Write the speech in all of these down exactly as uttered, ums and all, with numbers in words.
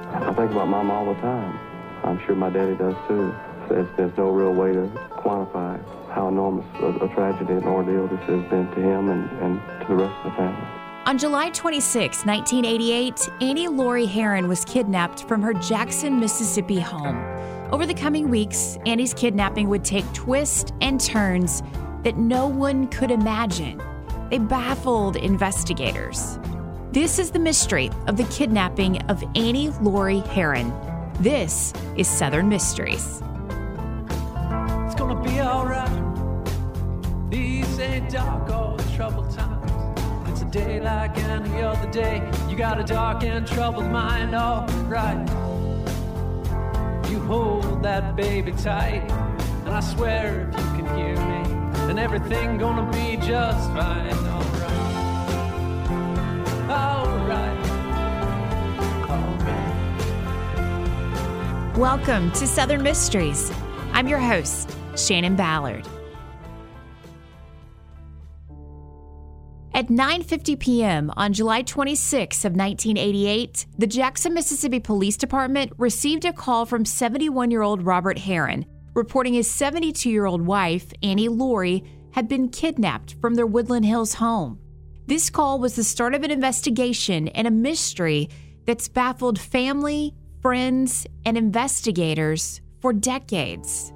I think about Mama all the time. I'm sure my daddy does too. There's, there's no real way to quantify how enormous a, a tragedy and ordeal this has been to him and, and to the rest of the family. On July twenty-sixth, nineteen eighty-eight, Annie Laurie Herron was kidnapped from her Jackson, Mississippi home. Over the coming weeks, Annie's kidnapping would take twists and turns that no one could imagine. They baffled investigators. This is the mystery of the kidnapping of Annie Laurie Herron. This is Southern Mysteries. It's gonna be alright. These ain't dark or troubled times. It's a day like any other day. You got a dark and troubled mind, alright. You hold that baby tight, and I swear if you can hear me, then everything gonna be just fine, alright. Alright. Alright. Welcome to Southern Mysteries. I'm your host, Shannon Ballard. At nine fifty p.m. on July twenty-sixth of nineteen eighty-eight, the Jackson, Mississippi Police Department received a call from seventy-one-year-old Robert Herron, reporting his seventy-two-year-old wife, Annie Laurie, had been kidnapped from their Woodland Hills home. This call was the start of an investigation and a mystery that's baffled family, friends, and investigators for decades.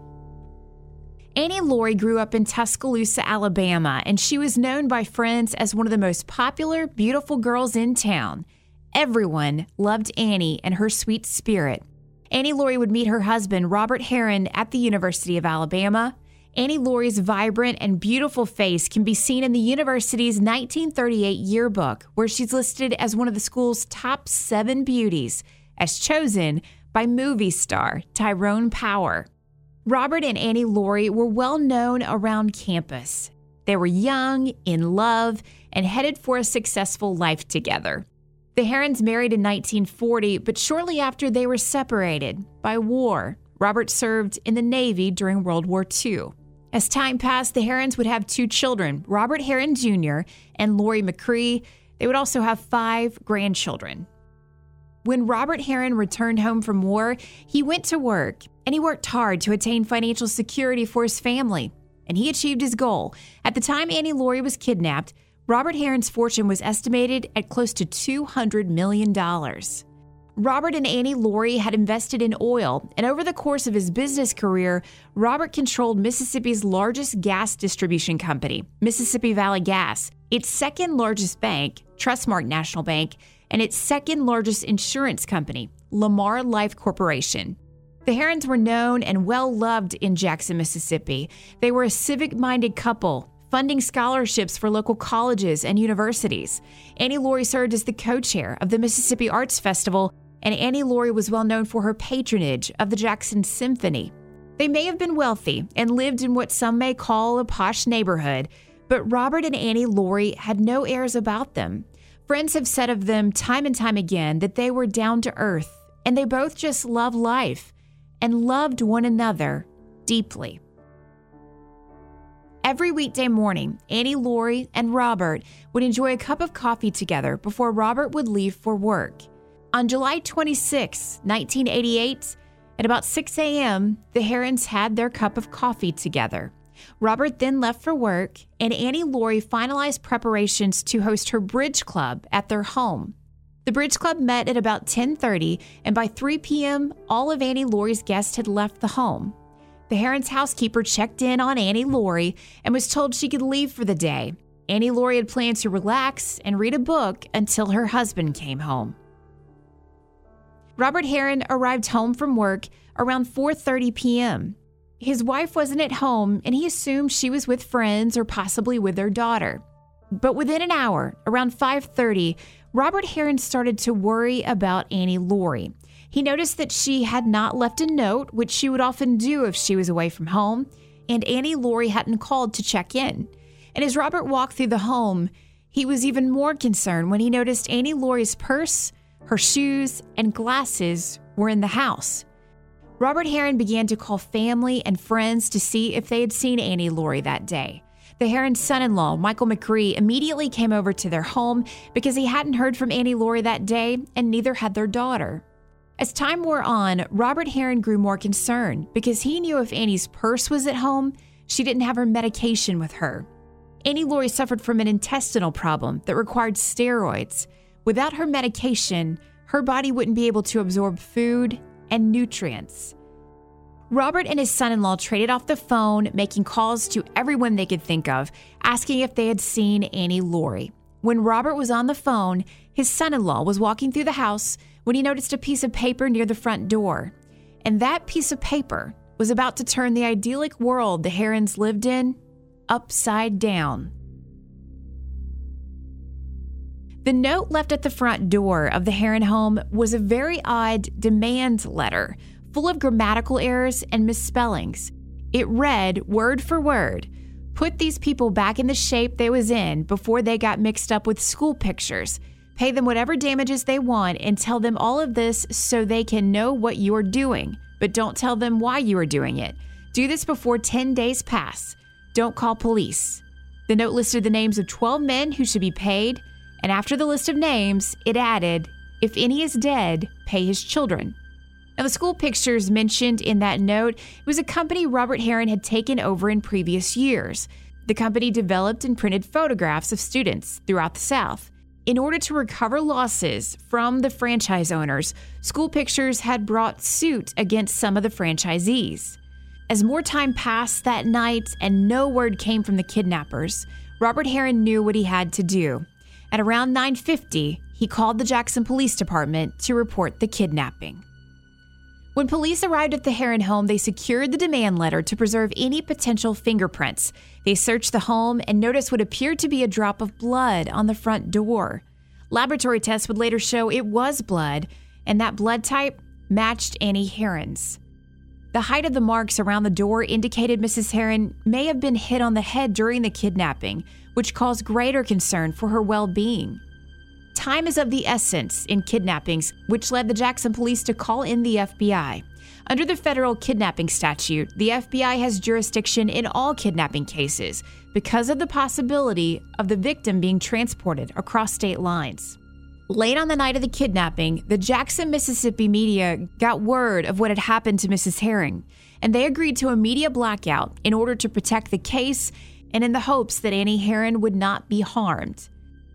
Annie Laurie grew up in Tuscaloosa, Alabama, and she was known by friends as one of the most popular, beautiful girls in town. Everyone loved Annie and her sweet spirit. Annie Laurie would meet her husband, Robert Herron, at the University of Alabama. Annie Laurie's vibrant and beautiful face can be seen in the university's nineteen thirty-eight yearbook, where she's listed as one of the school's top seven beauties, as chosen by movie star Tyrone Power. Robert and Annie Laurie were well known around campus. They were young, in love, and headed for a successful life together. The Herrons married in nineteen forty, but shortly after they were separated by war. Robert served in the Navy during World War Two. As time passed, the Herrons would have two children, Robert Herron Junior and Laurie McCree. They would also have five grandchildren. When Robert Herron returned home from war, he went to work, and he worked hard to attain financial security for his family, and he achieved his goal. At the time Annie Laurie was kidnapped, Robert Herron's fortune was estimated at close to two hundred million dollars. Robert and Annie Laurie had invested in oil, and over the course of his business career, Robert controlled Mississippi's largest gas distribution company, Mississippi Valley Gas, its second largest bank, Trustmark National Bank, and its second largest insurance company, Lamar Life Corporation. The Herrons were known and well-loved in Jackson, Mississippi. They were a civic-minded couple, funding scholarships for local colleges and universities. Annie Laurie served as the co-chair of the Mississippi Arts Festival, and Annie Laurie was well known for her patronage of the Jackson Symphony. They may have been wealthy and lived in what some may call a posh neighborhood, but Robert and Annie Laurie had no airs about them. Friends have said of them time and time again that they were down to earth, and they both just loved life and loved one another deeply. Every weekday morning, Annie Laurie and Robert would enjoy a cup of coffee together before Robert would leave for work. On July twenty-sixth, nineteen eighty-eight, at about six a.m., the Herrons had their cup of coffee together. Robert then left for work, and Annie Laurie finalized preparations to host her bridge club at their home. The bridge club met at about ten thirty, and by three p.m., all of Annie Laurie's guests had left the home. The Herrons' housekeeper checked in on Annie Laurie and was told she could leave for the day. Annie Laurie had planned to relax and read a book until her husband came home. Robert Herron arrived home from work around four thirty p.m. His wife wasn't at home, and he assumed she was with friends or possibly with their daughter. But within an hour, around five thirty, Robert Herron started to worry about Annie Laurie. He noticed that she had not left a note, which she would often do if she was away from home, and Annie Laurie hadn't called to check in. And as Robert walked through the home, he was even more concerned when he noticed Annie Laurie's purse, her shoes, and glasses were in the house. Robert Herron began to call family and friends to see if they had seen Annie Laurie that day. The Herron's son-in-law, Michael McCree, immediately came over to their home because he hadn't heard from Annie Laurie that day, and neither had their daughter. As time wore on, Robert Herron grew more concerned because he knew if Annie's purse was at home, she didn't have her medication with her. Annie Laurie suffered from an intestinal problem that required steroids. Without her medication, her body wouldn't be able to absorb food and nutrients. Robert and his son-in-law traded off the phone, making calls to everyone they could think of, asking if they had seen Annie Laurie. When Robert was on the phone, his son-in-law was walking through the house when he noticed a piece of paper near the front door. And that piece of paper was about to turn the idyllic world the Herrons lived in upside down. The note left at the front door of the Herron home was a very odd demand letter, full of grammatical errors and misspellings. It read, word for word, "Put these people back in the shape they was in before they got mixed up with school pictures. Pay them whatever damages they want and tell them all of this so they can know what you're doing, but don't tell them why you are doing it. Do this before ten days pass. Don't call police." The note listed the names of twelve men who should be paid, and after the list of names, it added, "If any is dead, pay his children." Now, the school pictures mentioned in that note was a company Robert Herron had taken over in previous years. The company developed and printed photographs of students throughout the South. In order to recover losses from the franchise owners, School Pictures had brought suit against some of the franchisees. As more time passed that night and no word came from the kidnappers, Robert Herron knew what he had to do. At around nine fifty, he called the Jackson Police Department to report the kidnapping. When police arrived at the Herron home, they secured the demand letter to preserve any potential fingerprints. They searched the home and noticed what appeared to be a drop of blood on the front door. Laboratory tests would later show it was blood, and that blood type matched Annie Herron's. The height of the marks around the door indicated Missus Herron may have been hit on the head during the kidnapping, which caused greater concern for her well-being. Time is of the essence in kidnappings, which led the Jackson police to call in the F B I. Under the federal kidnapping statute, the F B I has jurisdiction in all kidnapping cases because of the possibility of the victim being transported across state lines. Late on the night of the kidnapping, the Jackson, Mississippi media got word of what had happened to Missus Herron, and they agreed to a media blackout in order to protect the case and in the hopes that Annie Herron would not be harmed.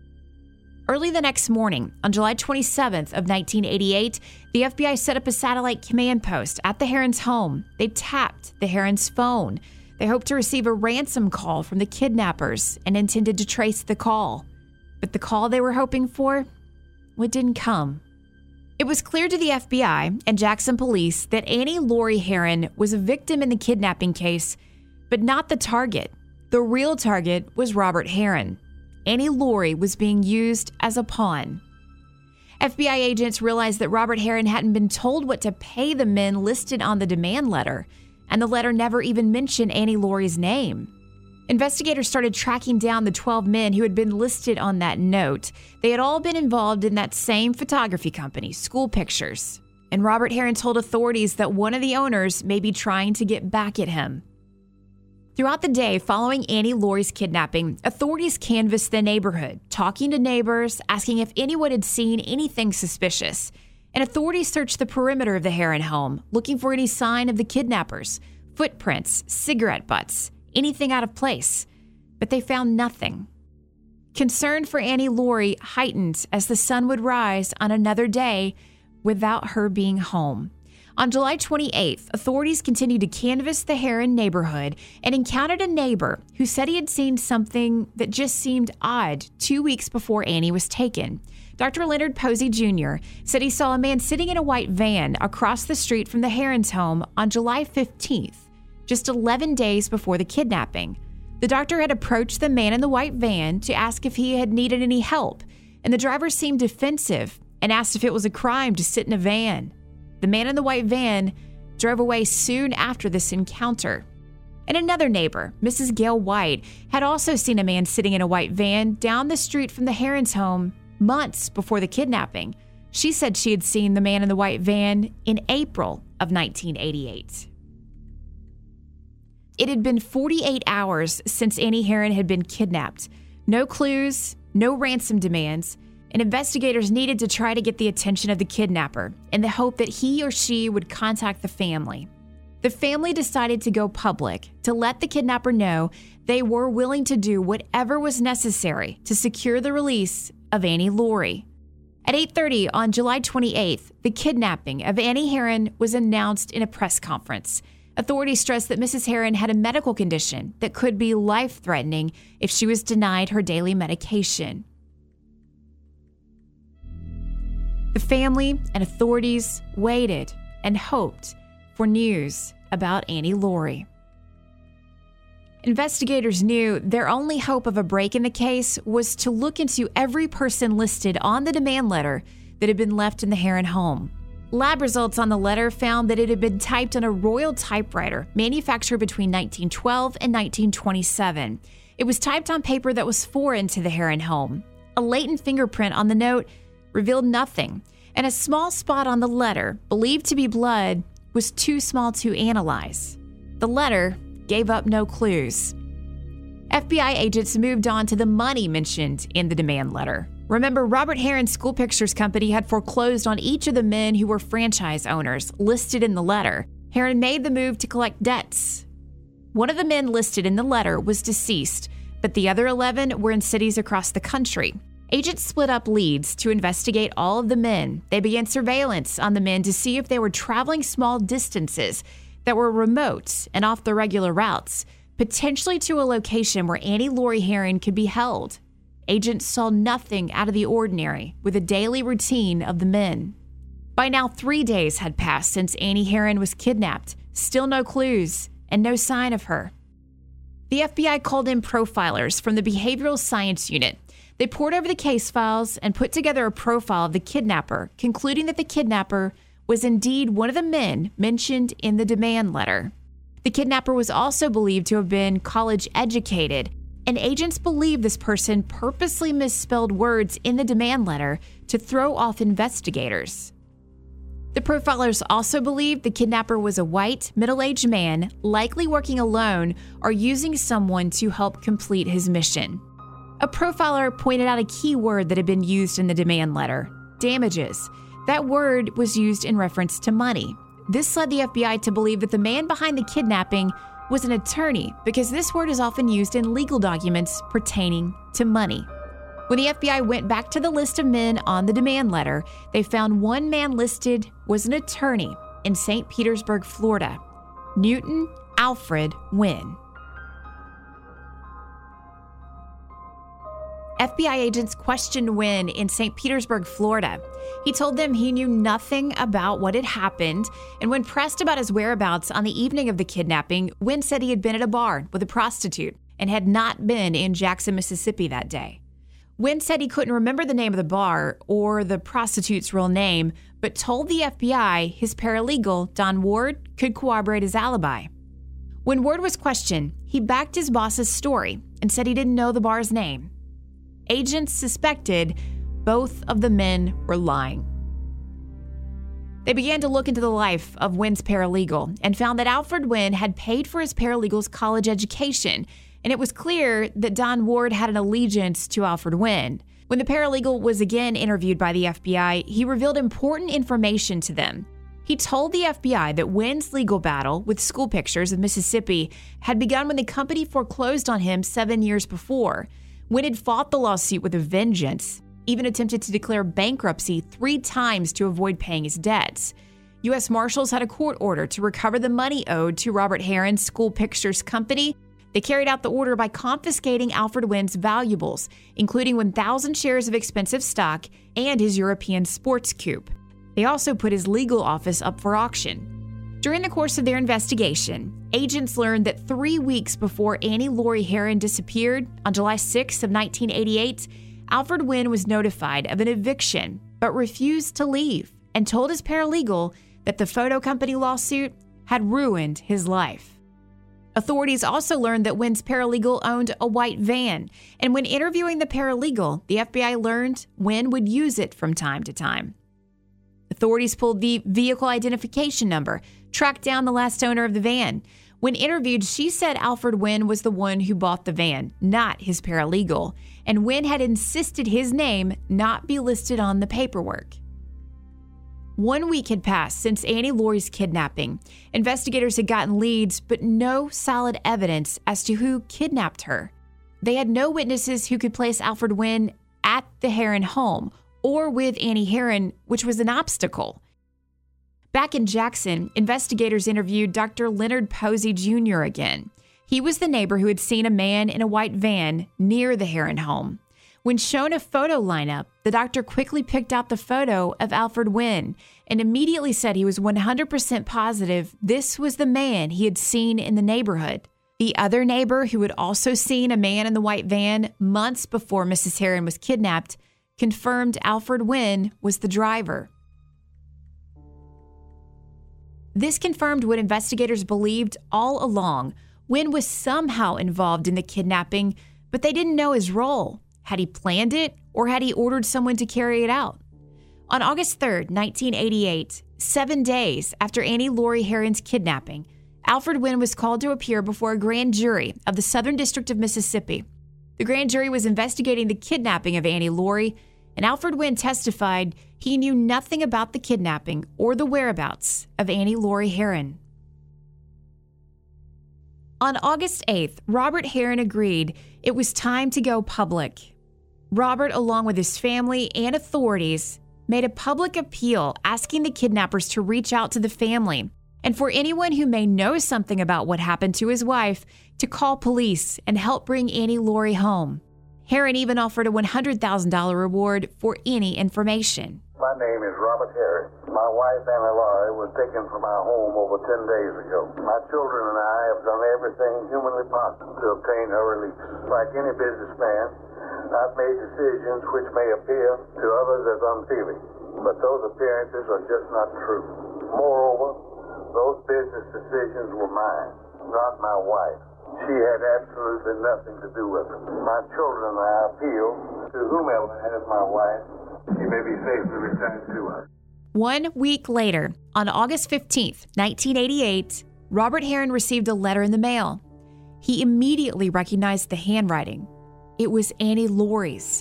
Early the next morning, on July twenty-seventh of nineteen eighty-eight, the F B I set up a satellite command post at the Herrons' home. They tapped the Herrons' phone. They hoped to receive a ransom call from the kidnappers and intended to trace the call. But the call they were hoping for, well, it didn't come. It was clear to the F B I and Jackson police that Annie Laurie Herron was a victim in the kidnapping case, but not the target. The real target was Robert Herron. Annie Laurie was being used as a pawn. F B I agents realized that Robert Herron hadn't been told what to pay the men listed on the demand letter, and the letter never even mentioned Annie Laurie's name. Investigators started tracking down the twelve men who had been listed on that note. They had all been involved in that same photography company, School Pictures. And Robert Herron told authorities that one of the owners may be trying to get back at him. Throughout the day following Annie Laurie's kidnapping, authorities canvassed the neighborhood, talking to neighbors, asking if anyone had seen anything suspicious. And authorities searched the perimeter of the Herron home, looking for any sign of the kidnappers, footprints, cigarette butts, anything out of place. But they found nothing. Concern for Annie Laurie heightened as the sun would rise on another day without her being home. On July twenty-eighth, authorities continued to canvass the Herron neighborhood and encountered a neighbor who said he had seen something that just seemed odd two weeks before Annie was taken. Doctor Leonard Posey Junior said he saw a man sitting in a white van across the street from the Herrons' home on July fifteenth, just eleven days before the kidnapping. The doctor had approached the man in the white van to ask if he had needed any help, and the driver seemed defensive and asked if it was a crime to sit in a van. The man in the white van drove away soon after this encounter. And another neighbor, Missus Gail White, had also seen a man sitting in a white van down the street from the Herrons' home months before the kidnapping. She said she had seen the man in the white van in April of nineteen eighty-eight. It had been forty-eight hours since Annie Herron had been kidnapped. No clues, no ransom demands, and investigators needed to try to get the attention of the kidnapper in the hope that he or she would contact the family. The family decided to go public to let the kidnapper know they were willing to do whatever was necessary to secure the release of Annie Laurie. At eight thirty on July twenty-eighth, the kidnapping of Annie Herron was announced in a press conference. Authorities stressed that Missus Herron had a medical condition that could be life-threatening if she was denied her daily medication. The family and authorities waited and hoped for news about Annie Laurie. Investigators knew their only hope of a break in the case was to look into every person listed on the demand letter that had been left in the Herron home. Lab results on the letter found that it had been typed on a Royal typewriter manufactured between nineteen twelve and nineteen twenty-seven. It was typed on paper that was foreign to the Herron home. A latent fingerprint on the note revealed nothing, and a small spot on the letter, believed to be blood, was too small to analyze. The letter gave up no clues. F B I agents moved on to the money mentioned in the demand letter. Remember, Robert Herron's School Pictures Company had foreclosed on each of the men who were franchise owners listed in the letter. Herron made the move to collect debts. One of the men listed in the letter was deceased, but the other eleven were in cities across the country. Agents split up leads to investigate all of the men. They began surveillance on the men to see if they were traveling small distances that were remote and off the regular routes, potentially to a location where Annie Laurie Herron could be held. Agents saw nothing out of the ordinary with a daily routine of the men. By now, three days had passed since Annie Herron was kidnapped. Still no clues and no sign of her. The F B I called in profilers from the Behavioral Science Unit. They pored over the case files and put together a profile of the kidnapper, concluding that the kidnapper was indeed one of the men mentioned in the demand letter. The kidnapper was also believed to have been college educated, and agents believe this person purposely misspelled words in the demand letter to throw off investigators. The profilers also believed the kidnapper was a white, middle-aged man, likely working alone or using someone to help complete his mission. A profiler pointed out a key word that had been used in the demand letter: damages. That word was used in reference to money. This led the F B I to believe that the man behind the kidnapping was an attorney, because this word is often used in legal documents pertaining to money. When the F B I went back to the list of men on the demand letter, they found one man listed was an attorney in Saint Petersburg, Florida, Newton Alfred Wynn. F B I agents questioned Wynn in Saint Petersburg, Florida. He told them he knew nothing about what had happened, and when pressed about his whereabouts on the evening of the kidnapping, Wynn said he had been at a bar with a prostitute and had not been in Jackson, Mississippi that day. Wynn said he couldn't remember the name of the bar or the prostitute's real name, but told the F B I his paralegal, Don Ward, could corroborate his alibi. When Ward was questioned, he backed his boss's story and said he didn't know the bar's name. Agents suspected both of the men were lying. They began to look into the life of Wynn's paralegal and found that Alfred Wynn had paid for his paralegal's college education, and it was clear that Don Ward had an allegiance to Alfred Wynn. When the paralegal was again interviewed by the F B I, he revealed important information to them. He told the F B I that Wynn's legal battle with School Pictures of Mississippi had begun when the company foreclosed on him seven years before. Wynn had fought the lawsuit with a vengeance, even attempted to declare bankruptcy three times to avoid paying his debts. U S Marshals had a court order to recover the money owed to Robert Herron's School Pictures Company. They carried out the order by confiscating Alfred Wynn's valuables, including one thousand shares of expensive stock and his European sports coupe. They also put his legal office up for auction. During the course of their investigation, agents learned that three weeks before Annie Laurie Herron disappeared, on July sixth of nineteen eighty-eight, Alfred Wynn was notified of an eviction but refused to leave and told his paralegal that the photo company lawsuit had ruined his life. Authorities also learned that Wynn's paralegal owned a white van, and when interviewing the paralegal, the F B I learned Wynn would use it from time to time. Authorities pulled the vehicle identification number, tracked down the last owner of the van. When interviewed, she said Alfred Wynn was the one who bought the van, not his paralegal, and Wynn had insisted his name not be listed on the paperwork. One week had passed since Annie Laurie's kidnapping. Investigators had gotten leads, but no solid evidence as to who kidnapped her. They had no witnesses who could place Alfred Wynn at the Herron home or with Annie Herron, which was an obstacle. Back in Jackson, investigators interviewed Doctor Leonard Posey Junior again. He was the neighbor who had seen a man in a white van near the Herron home. When shown a photo lineup, the doctor quickly picked out the photo of Alfred Wynn and immediately said he was one hundred percent positive this was the man he had seen in the neighborhood. The other neighbor, who had also seen a man in the white van months before Missus Herron was kidnapped, confirmed Alfred Wynn was the driver. This confirmed what investigators believed all along. Wynn was somehow involved in the kidnapping, but they didn't know his role. Had he planned it, or had he ordered someone to carry it out? On August third, nineteen eighty-eight, seven days after Annie Laurie Herron's kidnapping, Alfred Wynn was called to appear before a grand jury of the Southern District of Mississippi. The grand jury was investigating the kidnapping of Annie Laurie, and Alfred Wynn testified he knew nothing about the kidnapping or the whereabouts of Annie Laurie Herron. On August eighth, Robert Herron agreed it was time to go public. Robert, along with his family and authorities, made a public appeal asking the kidnappers to reach out to the family and for anyone who may know something about what happened to his wife to call police and help bring Annie Laurie home. Herron even offered a one hundred thousand dollars reward for any information. My name is Robert Herron. My wife, Annie Laurie, was taken from our home over ten days ago. My children and I have done everything humanly possible to obtain her release. Like any businessman, I've made decisions which may appear to others as unfeeling, but those appearances are just not true. Moreover, those business decisions were mine, not my wife. She had absolutely nothing to do with it. My children and I appeal to whomever has my wife, she may be safely returned to us. One week later, on August fifteenth, nineteen eighty-eight, Robert Herron received a letter in the mail. He immediately recognized the handwriting. It was Annie Laurie's.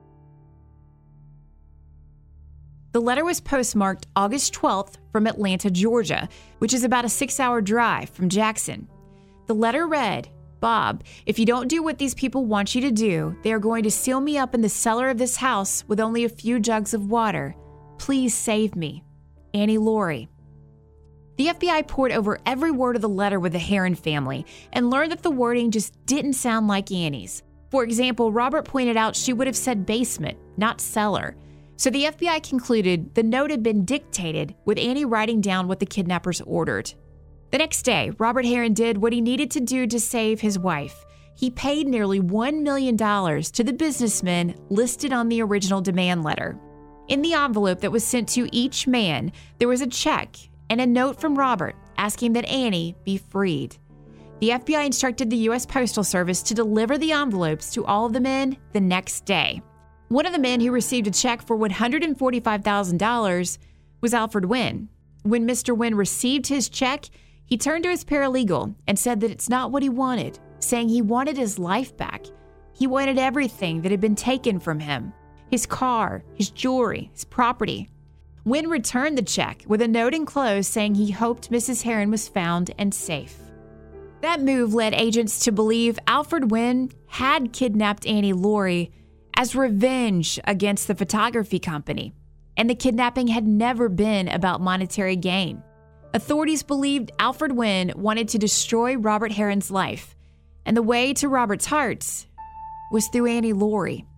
The letter was postmarked August twelfth from Atlanta, Georgia, which is about a six-hour drive from Jackson. The letter read, "Bob, if you don't do what these people want you to do, they are going to seal me up in the cellar of this house with only a few jugs of water. Please save me. Annie Laurie." The F B I pored over every word of the letter with the Herron family and learned that the wording just didn't sound like Annie's. For example, Robert pointed out she would have said basement, not cellar. So the F B I concluded the note had been dictated with Annie writing down what the kidnappers ordered. The next day, Robert Herron did what he needed to do to save his wife. He paid nearly one million dollars to the businessmen listed on the original demand letter. In the envelope that was sent to each man, there was a check and a note from Robert asking that Annie be freed. The F B I instructed the U S Postal Service to deliver the envelopes to all of the men the next day. One of the men who received a check for one hundred forty-five thousand dollars was Alfred Wynn. When Mister Wynn received his check, he turned to his paralegal and said that it's not what he wanted, saying he wanted his life back. He wanted everything that had been taken from him: his car, his jewelry, his property. Wynn returned the check with a note enclosed saying he hoped Missus Herron was found and safe. That move led agents to believe Alfred Wynn had kidnapped Annie Laurie as revenge against the photography company, and the kidnapping had never been about monetary gain. Authorities believed Alfred Wynn wanted to destroy Robert Herron's life, and the way to Robert's heart was through Annie Laurie.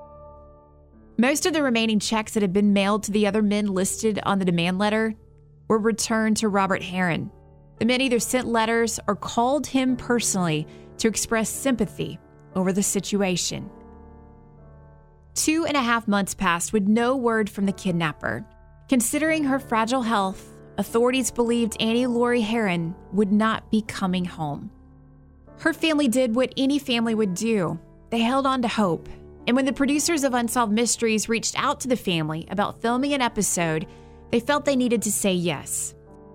Most of the remaining checks that had been mailed to the other men listed on the demand letter were returned to Robert Herron. The men either sent letters or called him personally to express sympathy over the situation. Two and a half months passed with no word from the kidnapper. Considering her fragile health, authorities believed Annie Laurie Herron would not be coming home. Her family did what any family would do. They held on to hope. And when the producers of Unsolved Mysteries reached out to the family about filming an episode, they felt they needed to say yes.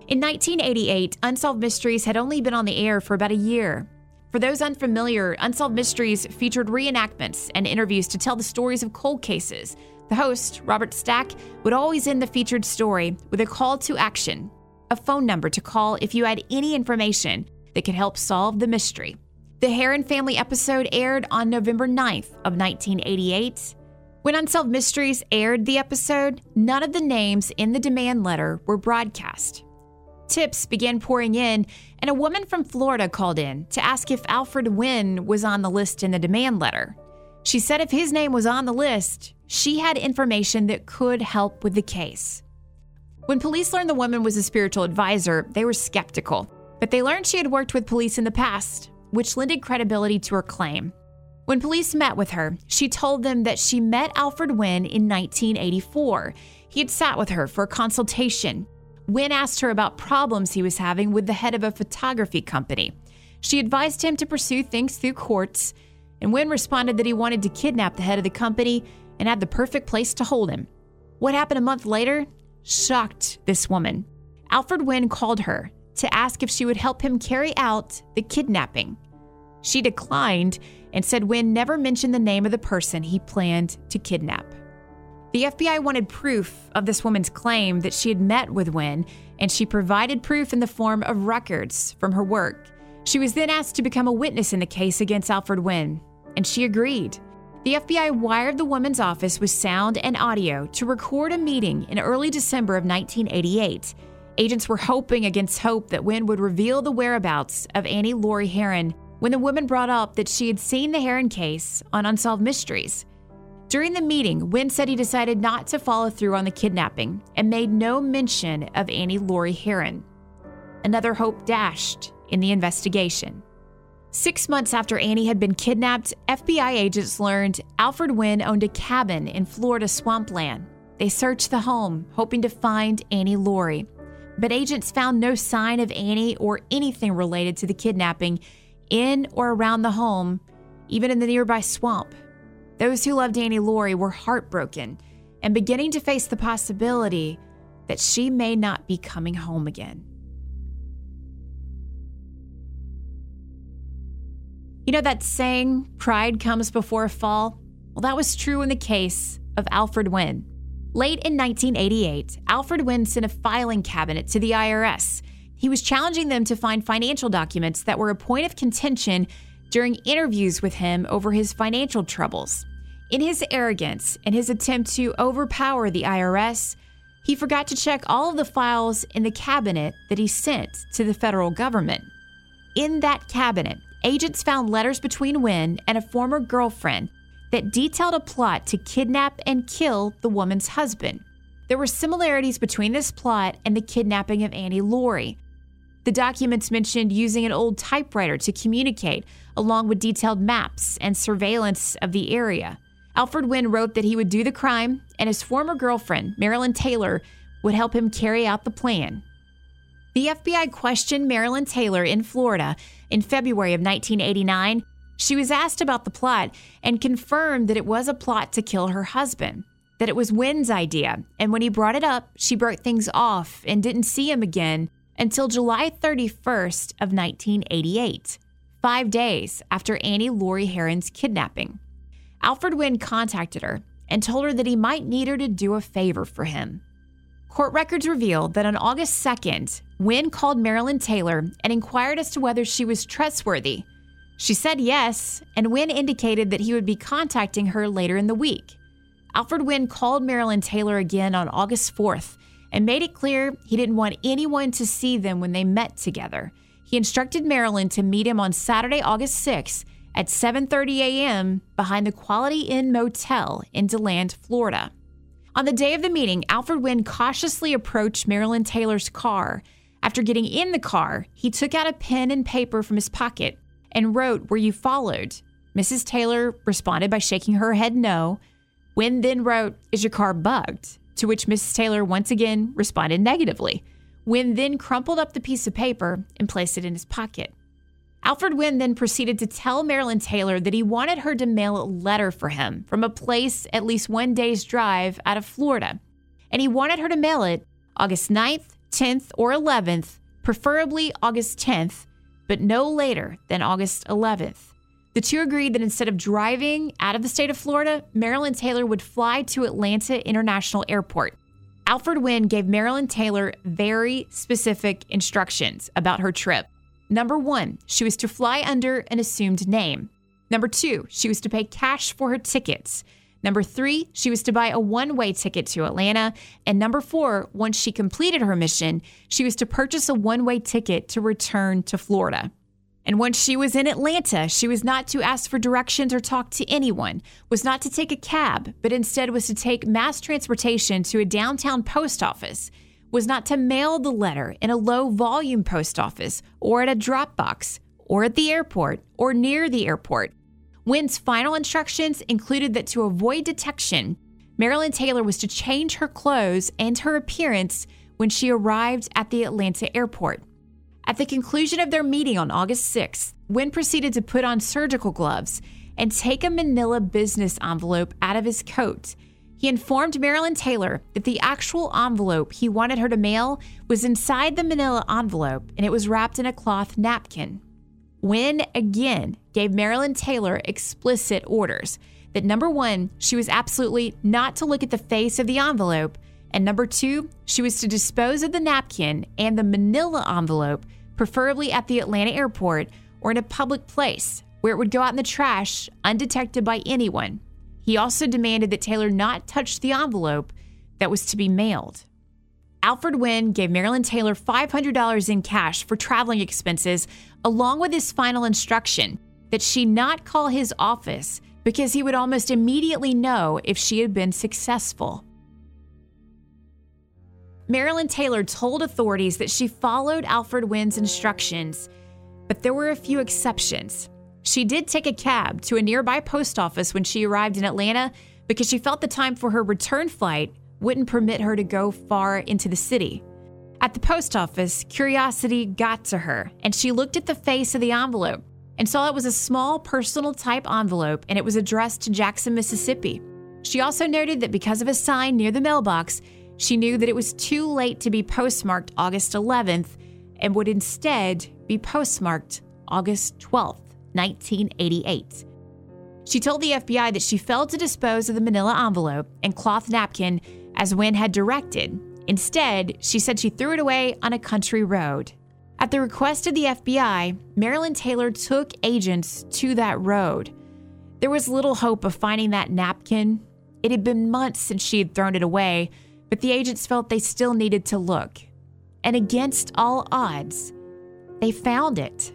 In nineteen eighty-eight, Unsolved Mysteries had only been on the air for about a year. For those unfamiliar, Unsolved Mysteries featured reenactments and interviews to tell the stories of cold cases. The host, Robert Stack, would always end the featured story with a call to action, a phone number to call if you had any information that could help solve the mystery. The Herron family episode aired on November ninth of nineteen eighty-eight. When Unsolved Mysteries aired the episode, none of the names in the demand letter were broadcast. Tips began pouring in, and a woman from Florida called in to ask if Alfred Wynn was on the list in the demand letter. She said if his name was on the list, she had information that could help with the case. When police learned the woman was a spiritual advisor, they were skeptical, but they learned she had worked with police in the past, which lended credibility to her claim. When police met with her, she told them that she met Alfred Wynn in nineteen eighty-four. He had sat with her for a consultation. Wynn asked her about problems he was having with the head of a photography company. She advised him to pursue things through courts, and Wynn responded that he wanted to kidnap the head of the company and had the perfect place to hold him. What happened a month later shocked this woman. Alfred Wynn called her to ask if she would help him carry out the kidnapping. She declined and said Wynn never mentioned the name of the person he planned to kidnap. The F B I wanted proof of this woman's claim that she had met with Wynn, and she provided proof in the form of records from her work. She was then asked to become a witness in the case against Alfred Wynn, and she agreed. The F B I wired the woman's office with sound and audio to record a meeting in early December of nineteen eighty-eight. Agents were hoping against hope that Wynn would reveal the whereabouts of Annie Laurie Herron when the woman brought up that she had seen the Herron case on Unsolved Mysteries. During the meeting, Wynn said he decided not to follow through on the kidnapping and made no mention of Annie Laurie Herron. Another hope dashed in the investigation. Six months after Annie had been kidnapped, F B I agents learned Alfred Wynn owned a cabin in Florida swampland. They searched the home, hoping to find Annie Laurie. But agents found no sign of Annie or anything related to the kidnapping in or around the home, even in the nearby swamp. Those who loved Annie Laurie were heartbroken and beginning to face the possibility that she may not be coming home again. You know that saying, pride comes before a fall? Well, that was true in the case of Alfred Wynn. Late in nineteen eighty-eight, Alfred Wynn sent a filing cabinet to the I R S. He was challenging them to find financial documents that were a point of contention during interviews with him over his financial troubles. In his arrogance and his attempt to overpower the I R S, he forgot to check all of the files in the cabinet that he sent to the federal government. In that cabinet, agents found letters between Wynn and a former girlfriend that detailed a plot to kidnap and kill the woman's husband. There were similarities between this plot and the kidnapping of Annie Laurie. The documents mentioned using an old typewriter to communicate, along with detailed maps and surveillance of the area. Alfred Wynn wrote that he would do the crime, and his former girlfriend, Marilyn Taylor, would help him carry out the plan. The F B I questioned Marilyn Taylor in Florida in February of nineteen eighty-nine. She was asked about the plot and confirmed that it was a plot to kill her husband, that it was Wynn's idea, and when he brought it up, she broke things off and didn't see him again until July thirty-first of nineteen eighty-eight, five days after Annie Laurie Herron's kidnapping. Alfred Wynn contacted her and told her that he might need her to do a favor for him. Court records revealed that on August second, Wynn called Marilyn Taylor and inquired as to whether she was trustworthy. She said yes, and Wynn indicated that he would be contacting her later in the week. Alfred Wynn called Marilyn Taylor again on August fourth and made it clear he didn't want anyone to see them when they met together. He instructed Marilyn to meet him on Saturday, August sixth at seven thirty a.m. behind the Quality Inn Motel in DeLand, Florida. On the day of the meeting, Alfred Wynn cautiously approached Marilyn Taylor's car. After getting in the car, he took out a pen and paper from his pocket and wrote, "Were you followed?" Missus Taylor responded by shaking her head no. Wynn then wrote, "Is your car bugged?" To which Missus Taylor once again responded negatively. Wynn then crumpled up the piece of paper and placed it in his pocket. Alfred Wynn then proceeded to tell Marilyn Taylor that he wanted her to mail a letter for him from a place at least one day's drive out of Florida. And he wanted her to mail it August ninth, tenth, or eleventh, preferably August tenth, but no later than August eleventh. The two agreed that instead of driving out of the state of Florida, Marilyn Taylor would fly to Atlanta International Airport. Alfred Wynn gave Marilyn Taylor very specific instructions about her trip. Number one, she was to fly under an assumed name. Number two, she was to pay cash for her tickets. Number three, she was to buy a one-way ticket to Atlanta. And number four, once she completed her mission, she was to purchase a one-way ticket to return to Florida. And once she was in Atlanta, she was not to ask for directions or talk to anyone, was not to take a cab, but instead was to take mass transportation to a downtown post office, was not to mail the letter in a low-volume post office or at a drop box or at the airport or near the airport. Wynn's final instructions included that to avoid detection, Marilyn Taylor was to change her clothes and her appearance when she arrived at the Atlanta airport. At the conclusion of their meeting on August sixth, Wynn proceeded to put on surgical gloves and take a manila business envelope out of his coat. He informed Marilyn Taylor that the actual envelope he wanted her to mail was inside the manila envelope and it was wrapped in a cloth napkin. Wynn again gave Marilyn Taylor explicit orders that number one, she was absolutely not to look at the face of the envelope, and number two, she was to dispose of the napkin and the manila envelope, preferably at the Atlanta airport or in a public place where it would go out in the trash undetected by anyone. He also demanded that Taylor not touch the envelope that was to be mailed. Alfred Wynn gave Marilyn Taylor five hundred dollars in cash for traveling expenses, along with his final instruction that she not call his office because he would almost immediately know if she had been successful. Marilyn Taylor told authorities that she followed Alfred Wynn's instructions, but there were a few exceptions. She did take a cab to a nearby post office when she arrived in Atlanta because she felt the time for her return flight wouldn't permit her to go far into the city. At the post office, curiosity got to her, and she looked at the face of the envelope and saw it was a small personal type envelope and it was addressed to Jackson, Mississippi. She also noted that because of a sign near the mailbox, she knew that it was too late to be postmarked August eleventh and would instead be postmarked August twelfth, nineteen eighty-eight. She told the F B I that she failed to dispose of the manila envelope and cloth napkin as Wynn had directed. Instead, she said she threw it away on a country road. At the request of the F B I, Marilyn Taylor took agents to that road. There was little hope of finding that napkin. It had been months since she had thrown it away, but the agents felt they still needed to look. And against all odds, they found it.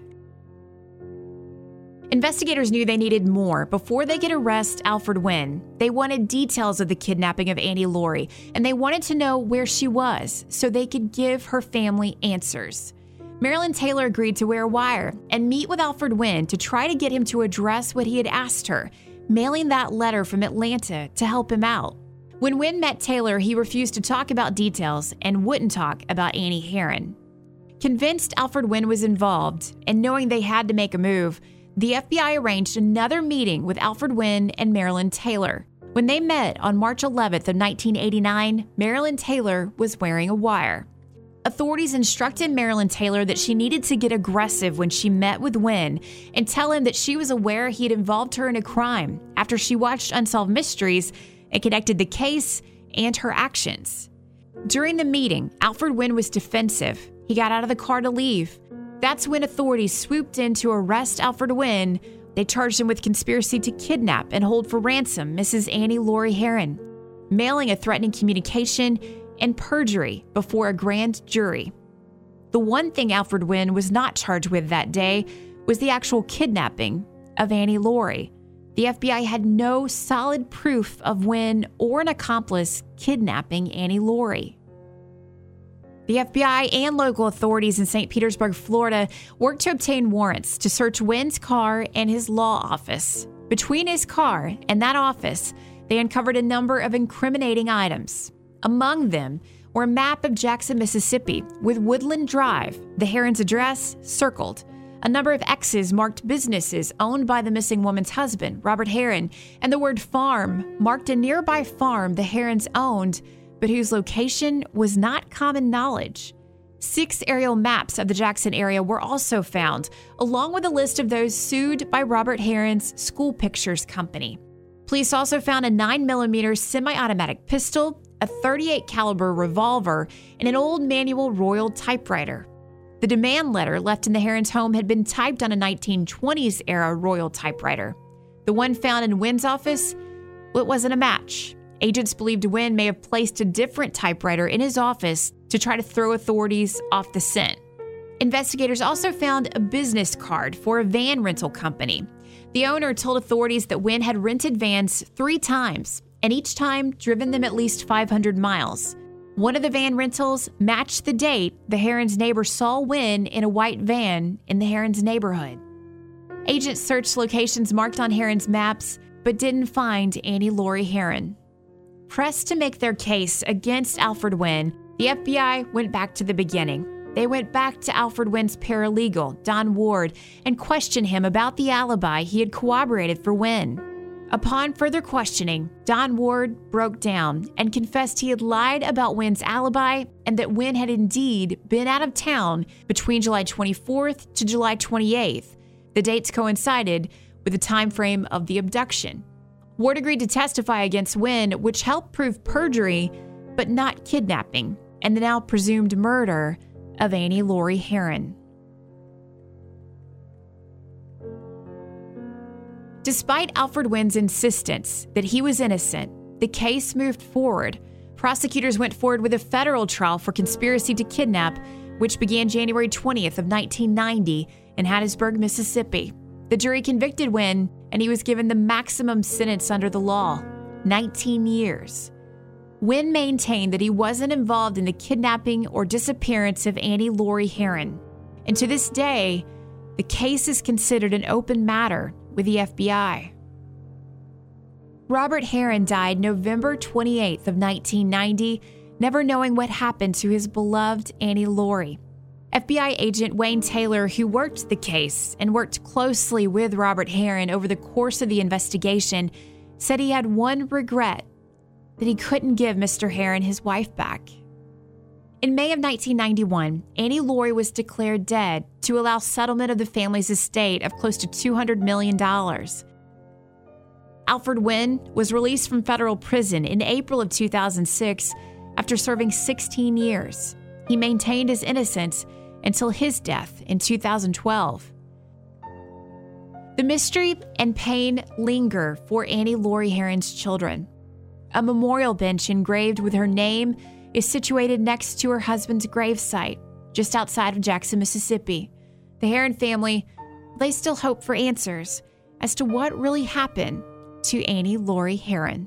Investigators knew they needed more before they could arrest Alfred Wynn. They wanted details of the kidnapping of Annie Laurie, and they wanted to know where she was so they could give her family answers. Marilyn Taylor agreed to wear a wire and meet with Alfred Wynn to try to get him to address what he had asked her, mailing that letter from Atlanta to help him out. When Wynn met Taylor, he refused to talk about details and wouldn't talk about Annie Herron. Convinced Alfred Wynn was involved and knowing they had to make a move, the F B I arranged another meeting with Alfred Wynn and Marilyn Taylor. When they met on March eleventh of nineteen eighty-nine, Marilyn Taylor was wearing a wire. Authorities instructed Marilyn Taylor that she needed to get aggressive when she met with Wynn and tell him that she was aware he had involved her in a crime after she watched Unsolved Mysteries and connected the case and her actions. During the meeting, Alfred Wynn was defensive. He got out of the car to leave. That's when authorities swooped in to arrest Alfred Wynn. They charged him with conspiracy to kidnap and hold for ransom Missus Annie Laurie Herron, mailing a threatening communication, and perjury before a grand jury. The one thing Alfred Wynn was not charged with that day was the actual kidnapping of Annie Laurie. The F B I had no solid proof of Wynn or an accomplice kidnapping Annie Laurie. The F B I and local authorities in Saint Petersburg, Florida, worked to obtain warrants to search Wynn's car and his law office. Between his car and that office, they uncovered a number of incriminating items. Among them were a map of Jackson, Mississippi, with Woodland Drive, the Herron's address, circled. A number of X's marked businesses owned by the missing woman's husband, Robert Herron, and the word farm marked a nearby farm the Herrons owned, but whose location was not common knowledge. Six aerial maps of the Jackson area were also found, along with a list of those sued by Robert Herron's School Pictures Company. Police also found a nine millimeter semi-automatic pistol, a thirty-eight caliber revolver, and an old manual Royal typewriter. The demand letter left in the Herrons' home had been typed on a nineteen twenties era Royal typewriter. The one found in Wynn's office, well, it wasn't a match. Agents believed Wynn may have placed a different typewriter in his office to try to throw authorities off the scent. Investigators also found a business card for a van rental company. The owner told authorities that Wynn had rented vans three times, and each time driven them at least five hundred miles. One of the van rentals matched the date the Herrons' neighbor saw Wynn in a white van in the Herrons' neighborhood. Agents searched locations marked on Herrons' maps, but didn't find Annie Laurie Herron. Pressed to make their case against Alfred Wynn, the F B I went back to the beginning. They went back to Alfred Wynn's paralegal, Don Ward, and questioned him about the alibi he had corroborated for Wynn. Upon further questioning, Don Ward broke down and confessed he had lied about Wynn's alibi and that Wynn had indeed been out of town between July twenty-fourth to July twenty-eighth. The dates coincided with the time frame of the abduction. Ward agreed to testify against Wynn, which helped prove perjury, but not kidnapping, and the now presumed murder of Annie Laurie Herron. Despite Alfred Wynn's insistence that he was innocent, the case moved forward. Prosecutors went forward with a federal trial for conspiracy to kidnap, which began January twentieth of nineteen ninety in Hattiesburg, Mississippi. The jury convicted Wynn, and he was given the maximum sentence under the law, nineteen years. Wynn maintained that he wasn't involved in the kidnapping or disappearance of Annie Laurie Herron. And to this day, the case is considered an open matter with the F B I. Robert Herron died November twenty-eighth of nineteen ninety, never knowing what happened to his beloved Annie Laurie. F B I agent Wayne Taylor, who worked the case and worked closely with Robert Herron over the course of the investigation, said he had one regret, that he couldn't give Mister Herron his wife back. In May of nineteen ninety-one, Annie Laurie was declared dead to allow settlement of the family's estate of close to two hundred million dollars. Alfred Wynn was released from federal prison in April of two thousand six after serving sixteen years. He maintained his innocence until his death in two thousand twelve. The mystery and pain linger for Annie Laurie Herron's children. A memorial bench engraved with her name is situated next to her husband's gravesite, just outside of Jackson, Mississippi. The Herron family, they still hope for answers as to what really happened to Annie Laurie Herron.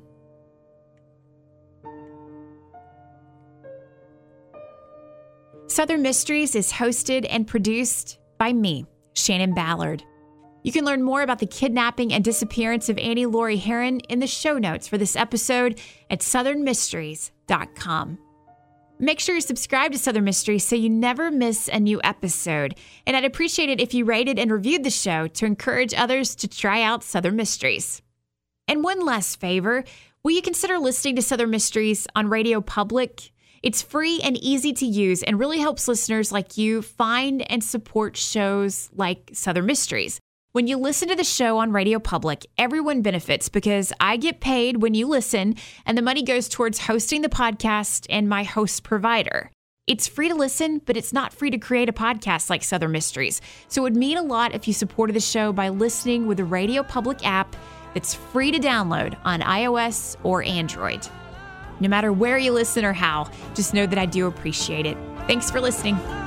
Southern Mysteries is hosted and produced by me, Shannon Ballard. You can learn more about the kidnapping and disappearance of Annie Laurie Herron in the show notes for this episode at southern mysteries dot com. Make sure you subscribe to Southern Mysteries so you never miss a new episode. And I'd appreciate it if you rated and reviewed the show to encourage others to try out Southern Mysteries. And one last favor, will you consider listening to Southern Mysteries on Radio Public? It's free and easy to use and really helps listeners like you find and support shows like Southern Mysteries. When you listen to the show on Radio Public, everyone benefits because I get paid when you listen, and the money goes towards hosting the podcast and my host provider. It's free to listen, but it's not free to create a podcast like Southern Mysteries. So it would mean a lot if you supported the show by listening with the Radio Public app that's free to download on iOS or Android. No matter where you listen or how, just know that I do appreciate it. Thanks for listening.